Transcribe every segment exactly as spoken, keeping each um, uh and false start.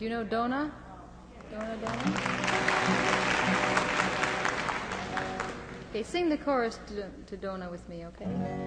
Do you know Donna? Donna, Donna? Okay, sing the chorus to, to Donna with me, okay?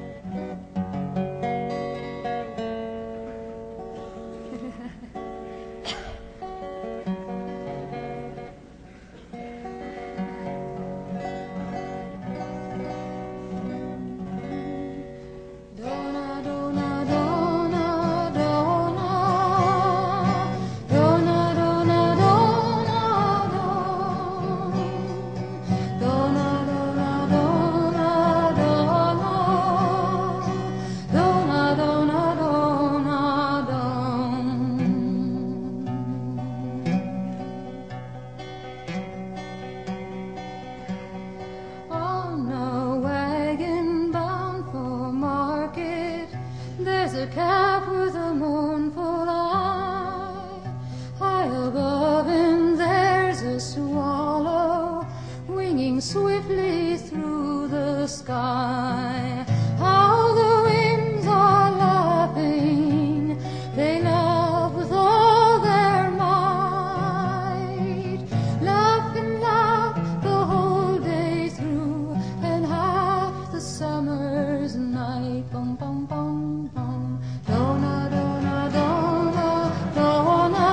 a calf with a mournful eye. High above him there's a swallow winging swiftly through the sky. How the winds are laughing, they laugh with all their might. Laugh and laugh the whole day through, and half the summer's night. Bum, bum, bum, bum. Donna, donna, donna, donna.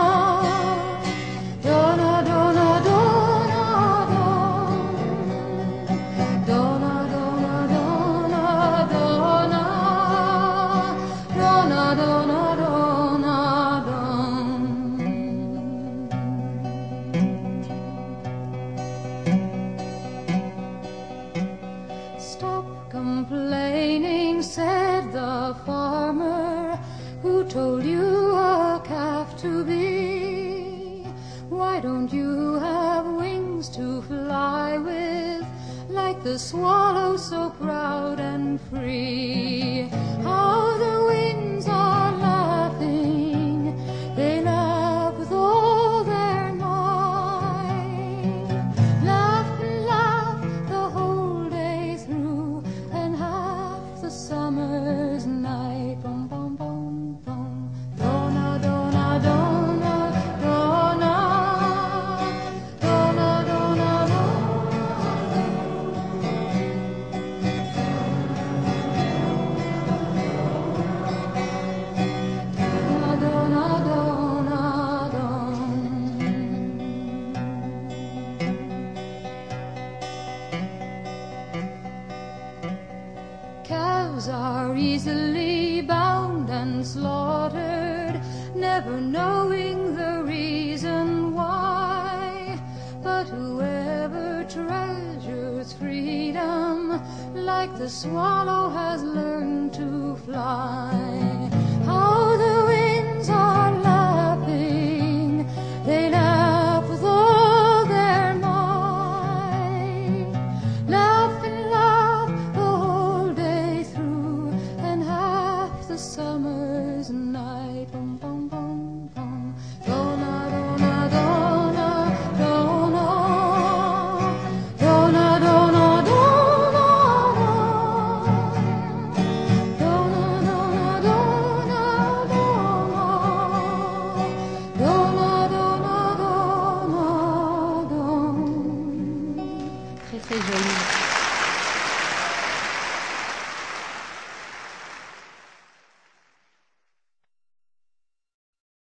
Donna, donna, donna, donna. Donna, donna, donna, donna. Donna, donna, donna, donna. Stop complaining, said the farmer who told you a calf to be. Why don't you have wings to fly with, like the swallow so proud and free? How the winds are laughing, they laugh with all their might. Laugh and laugh the whole day through, and half the summer's night. Bum, bum, bum, bum. Donna, donna, donna, donna. Donna, donna, donna. Donna, donna, donna, donna. Calves are easily bound and slaughtered, never knowing the reason why. But whoever treasures freedom, like the swallow, has learned to fly.